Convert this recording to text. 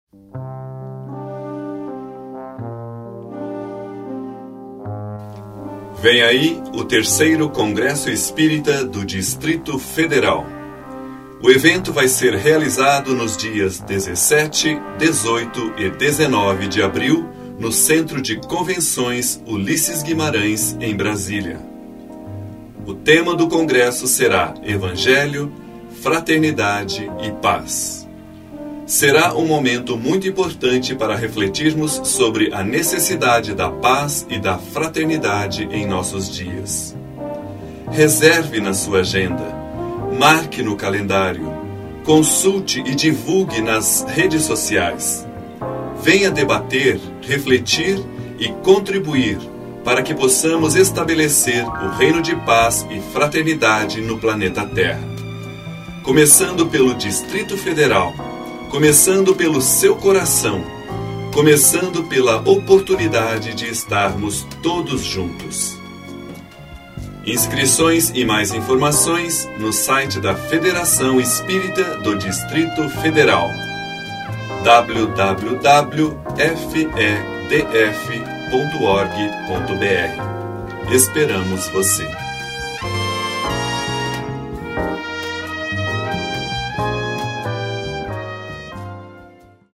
Vem aí o terceiro Congresso Espírita do Distrito Federal. O evento vai ser realizado nos dias 17, 18 e 19 de abril, no Centro de Convenções Ulisses Guimarães, em Brasília. O tema do congresso será Evangelho, Fraternidade e Paz. Será um momento muito importante para refletirmos sobre a necessidade da paz e da fraternidade em nossos dias. Reserve na sua agenda, marque no calendário, consulte e divulgue nas redes sociais. Venha debater, refletir e contribuir para que possamos estabelecer o reino de paz e fraternidade no planeta Terra. Começando pelo Distrito Federal, começando pelo seu coração, começando pela oportunidade de estarmos todos juntos. Inscrições e mais informações no site da Federação Espírita do Distrito Federal, www.fedf.org.br. Esperamos você!